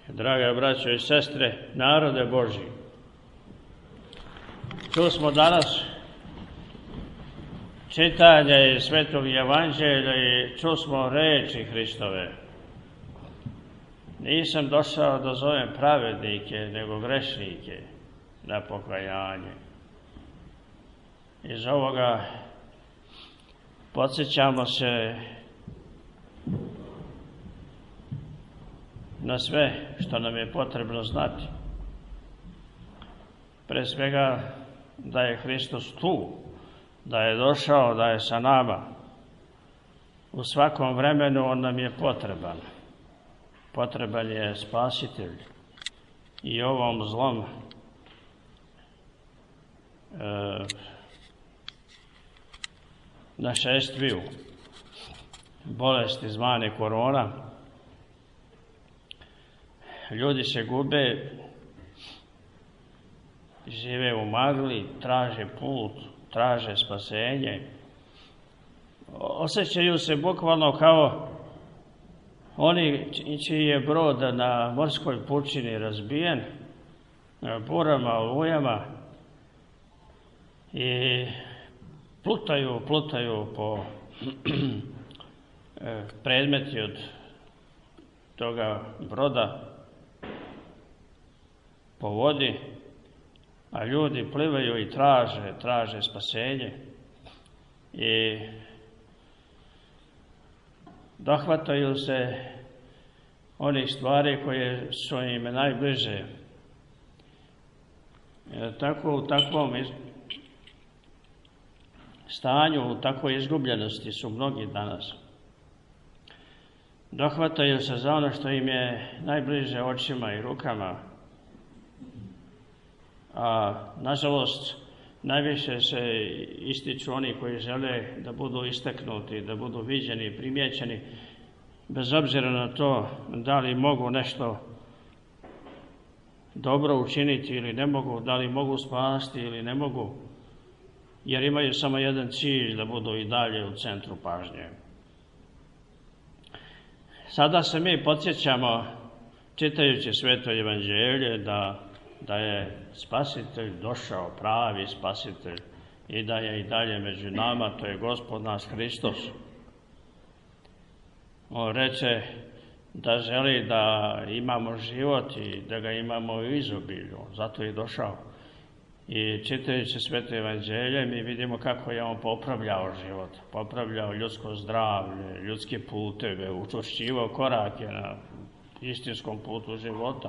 Draga braćo i sestre, narode Božji, čuli smo danas čitanje iz Svetog Evanđelja i čuli smo reči Hristove. Nisam došao da zovem pravednike, nego grešnike na pokajanje. Iz ovoga podsjećamo se na sve što nam je potrebno znati. Pre svega da je Hristos tu, da je došao, da je sa nama. U svakom vremenu on nam je potreban. Potreban je spasitelj. I ovom zlom našestviju bolesti zvane korona, ljudi se gube, žive u magli, traže put, traže spasenje. Osjećaju se bukvalno kao oni čiji je brod na morskoj pučini razbijen, burama, olujama i plutaju po predmeti od toga broda po vodi, a ljudi plivaju i traže spasenje i dohvataju se onih stvari koje su im najbliže. Tako u takvom stanju, u takvoj izgubljenosti su mnogi danas. Dohvataju se za ono što im je najbliže očima i rukama, a nažalost najviše se ističu oni koji žele da budu istaknuti, da budu viđeni i primijećeni, bez obzira na to da li mogu nešto dobro učiniti ili ne mogu, da li mogu spasti ili ne mogu, jer imaju samo jedan cilj, da budu i dalje u centru pažnje. Sada se mi podsjećamo, čitajući Sveto Evanđelje, da je Spasitelj došao, pravi Spasitelj, i da je i dalje među nama, to je Gospod naš Hristos. On reče da želi da imamo život i da ga imamo u izobilju, zato je došao. I čitajući Sveto Evanđelje mi vidimo kako je on popravljao život, popravljao ljudsko zdravlje, ljudske puteve, učvršćivao korake na istinskom putu života.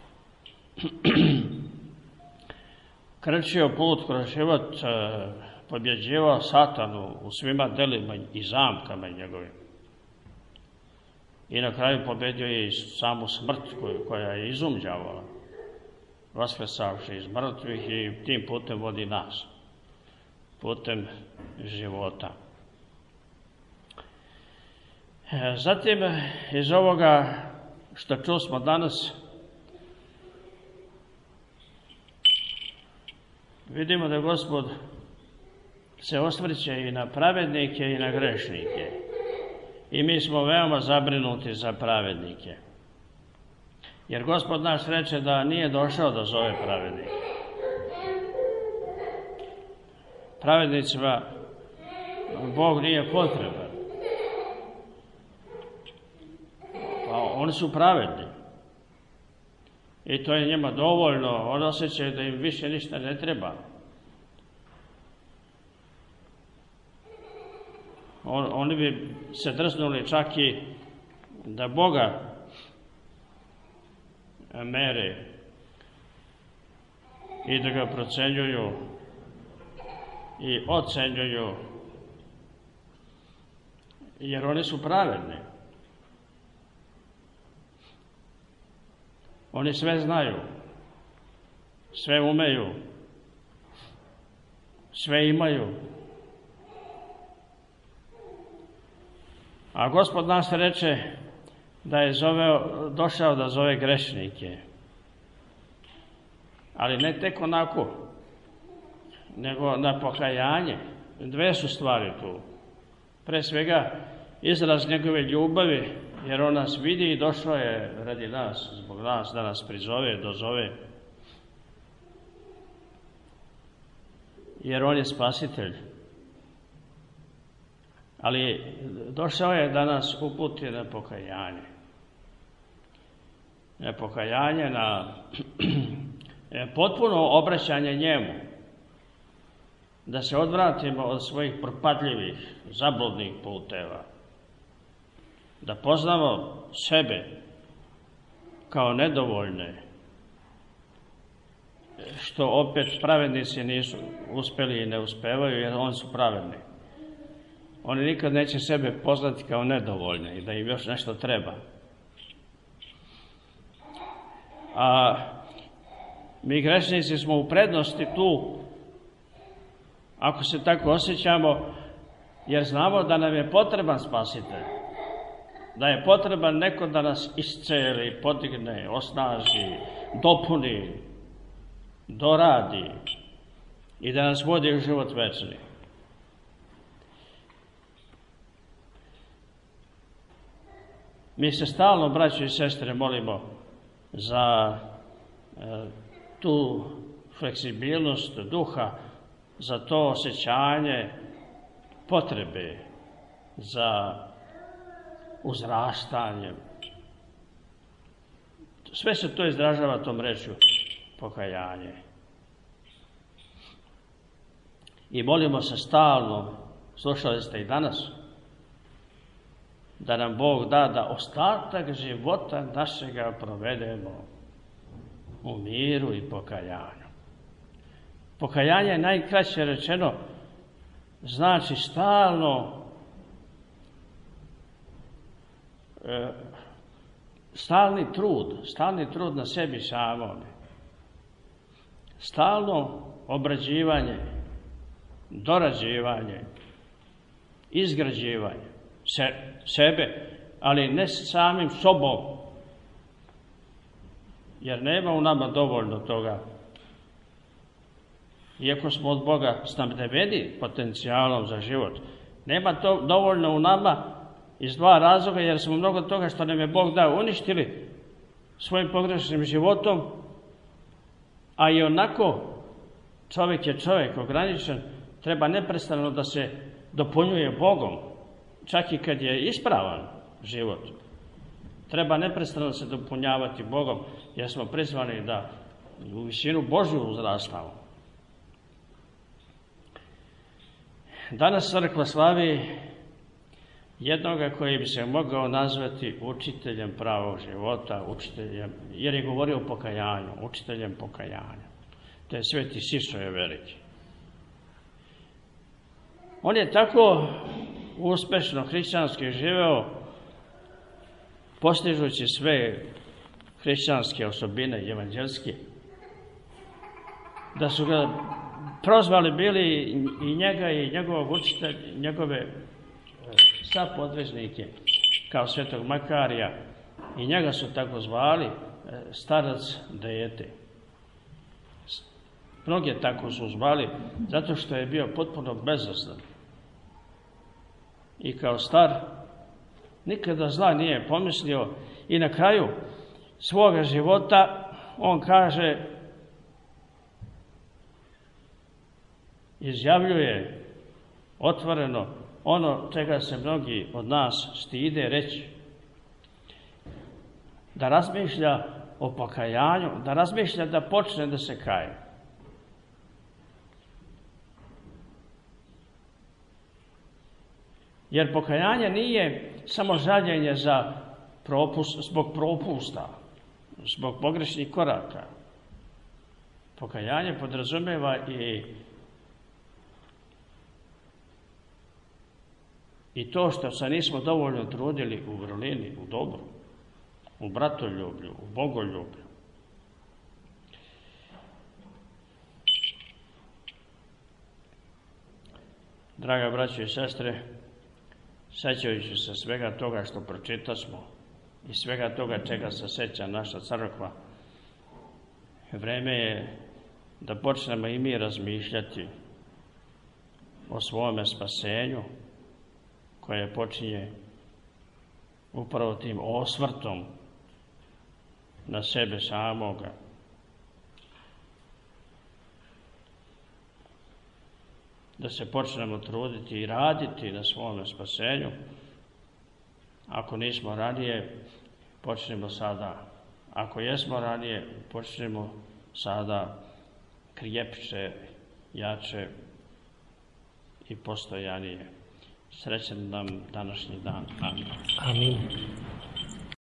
Krčio put kroz život, pobjeđivao Satanu u svima delima i zamkama njegovim. I na kraju pobjedio je i samu smrt koja je izumđavala, vaskrsavši iz mrtvih, i tim putem vodi nas, putem života. Zatim, iz ovoga što čusmo danas, vidimo da Gospod se osvrće i na pravednike i na grešnike. I mi smo veoma zabrinuti za pravednike. Jer Gospod naš reče da nije došao da zove pravednike. Pravednicima Bog nije potreban. Pa oni su pravedni. I to je njima dovoljno. On osjećaju da im više ništa ne treba. Oni bi se drznuli čak i da Boga mere i da ga procenjuju i ocenjuju, jer oni su pravedni. Oni sve znaju, sve umeju, sve imaju. A Gospod nas reče da je došao da zove grešnike. Ali ne tek onako, nego na pokajanje. Dve su stvari tu. Pre svega, izraz njegove ljubavi jer on nas vidi i došao je radi nas, zbog nas, da nas prizove, dozove. Jer on je spasitelj. Ali došao je da nas uputi na pokajanje. Na pokajanje, na potpuno obraćanje njemu. Da se odvratimo od svojih propadljivih, zabludnih puteva. Da poznamo sebe kao nedovoljne, što opet pravednici nisu uspeli i ne uspevaju, jer oni su pravedni. Oni nikad neće sebe poznati kao nedovoljne i da im još nešto treba. A mi grešnici smo u prednosti tu, ako se tako osjećamo, jer znamo da nam je potreban spasitelj, da je potreban neko da nas isceli, podigne, osnaži, dopuni, doradi i da nas vodi u život večni. Mi se stalno, braćo i sestre, molimo za tu fleksibilnost duha, za to osjećanje potrebe za uzrastanjem. Sve se to izražava tom rečju pokajanje. I molimo se stalno, slušali ste i danas, da nam Bog da da ostatak života našega provedemo u miru i pokajanju. Pokajanje, najkraće rečeno, znači stalni trud na sebi samome, stalno obrađivanje, dorađivanje, izgrađivanje sebe, ali ne samim sobom, jer nema u nama dovoljno toga. Iako smo od Boga snabdeveni potencijalom za život, nema to dovoljno u nama iz dva razloga, jer smo mnogo toga što nam je Bog dao uništili svojim pogrešnim životom, a i onako čovjek je čovjek ograničen, treba neprestano da se dopunjuje Bogom, čak i kad je ispravan život. Treba neprestano se dopunjavati Bogom, jer smo prizvani da u visinu Božju uzrastamo. Danas crkva slavi jednoga koji bi se mogao nazvati učiteljem pravog života, jer je govorio o pokajanju, učiteljem pokajanja. To je Sveti Sisoje Veliki. On je tako uspešno hrišćanski živeo, postižući sve hrišćanske osobine evanđelske, da su ga prozvali bili i njega i njegovog učitelja, njegove sapodvežnike, kao Svetog Makarija, i njega su tako zvali starac dete. Mnoge tako su zvali, zato što je bio potpuno bezazlen. I kao star nikada zla nije pomislio i na kraju svoga života on kaže, izjavljuje otvoreno ono čega se mnogi od nas stide reći, da razmišlja o pokajanju, da razmišlja da počne da se kaje. Jer pokajanje nije samo žaljenje zbog propusta, zbog pogrešnih koraka. Pokajanje podrazumeva i to što se nismo dovoljno trudili u vrlini, u dobru, u bratoljublju, u bogoljublju. Draga braćo i sestre, sećajući se svega toga što pročitasmo i svega toga čega se seća naša crkva, vreme je da počnemo i mi razmišljati o svome spasenju, koje počinje upravo tim osvrtom na sebe samoga. Da se počnemo truditi i raditi na svome spasenju. Ako nismo ranije, počnemo sada. Ako jesmo ranije, počnemo sada krjepše, jače i postojanije. Srećan nam današnji dan. Amin. Amin.